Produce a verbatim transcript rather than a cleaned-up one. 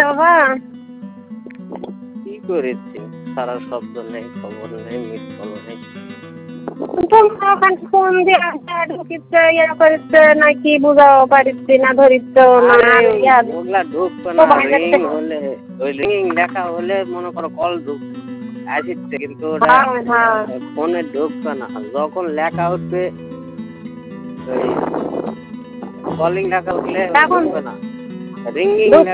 বাবা? কি করেছি? সারা শব্দ নেই, খবর নেই, মিস কল নেই। তোমরা ওখানে ফোন দিয়ে ঢুকিচ্ছে ইয়া করিচ্ছে নাকি বুঝাও পারিচ্ছি না ধরিচ্ছ না ওগুলা ঢুকতো না। রিং হলে ওই রিং লেখা হলে মনে করো কল ঢুক আসছে, কিন্তু ওটা ফোনে ঢুকতো না। যখন লেখা উঠবে কলিং লেখা উঠলে ঢুকবে না, রিঙ্গিং